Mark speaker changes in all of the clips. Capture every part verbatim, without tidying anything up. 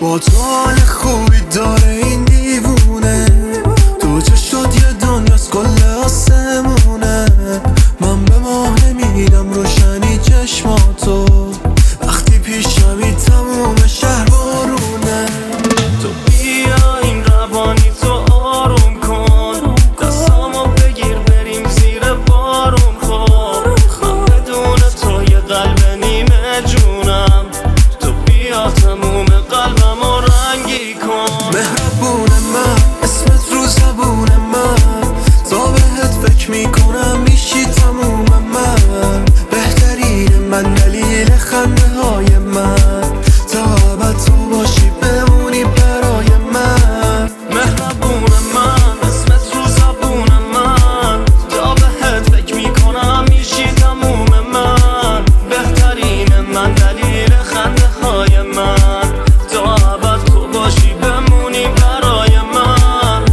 Speaker 1: با تو حال خوبی داره این دیوونه، تو چشات یه دنیاست کل آسمونه. من به ماه نمیدم روشنی چشماتو، وقتی پیشمی تموم شهر بارونه.
Speaker 2: تو بیا این روانی تو آروم کن، دستامو بگیر بریم زیر بارون. خب من بدون تو یه قلب نیمه جونم، تو بیا تموم قلبمو رنگی کن.
Speaker 1: مهربون من اسمت رو زبون من، تا بهت فکر میکنم میشی تموم من. بهترین من دلیل خنده های من، تا ابد تو باشی بمونی برای من.
Speaker 2: مهربون من اسمت رو زبون من، تا بهت فکر میکنم میشی تموم من. بهترین من دلیل خنده های من، تا ابد تو باشی بمونی برای من.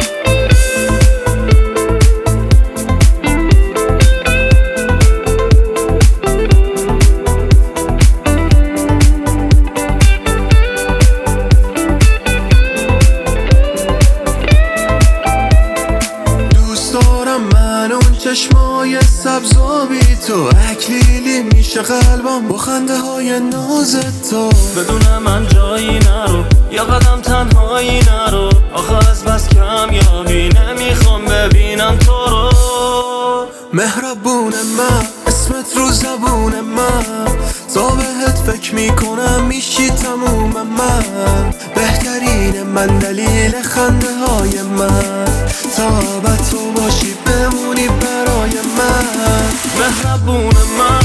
Speaker 1: دوست دارم من اون چشمای سبزابی تو، اکلیلی میشه قلبم با خنده های نازت تو.
Speaker 2: بدون من جایی نرو یا قدم تنهایی نرو، آخه از بس کمیابی نمیخوام ببینم تو رو.
Speaker 1: مهربون من اسمت رو زبون من، تا بهت فکر میکنم میشی تموم من. بهترین من دلیل خنده های من، تا ابد تو باشی بمونی برای من.
Speaker 2: مهربون من